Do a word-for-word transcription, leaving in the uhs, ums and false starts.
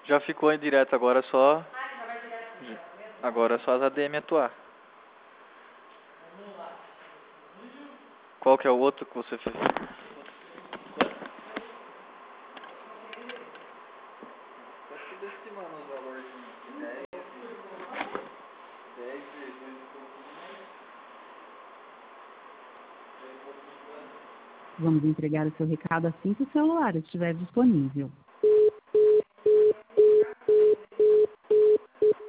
Já ficou em direto, agora é só... Agora é só as A D M atuar. Qual que é o outro que você fez? Vamos entregar o seu recado assim que o celular estiver disponível.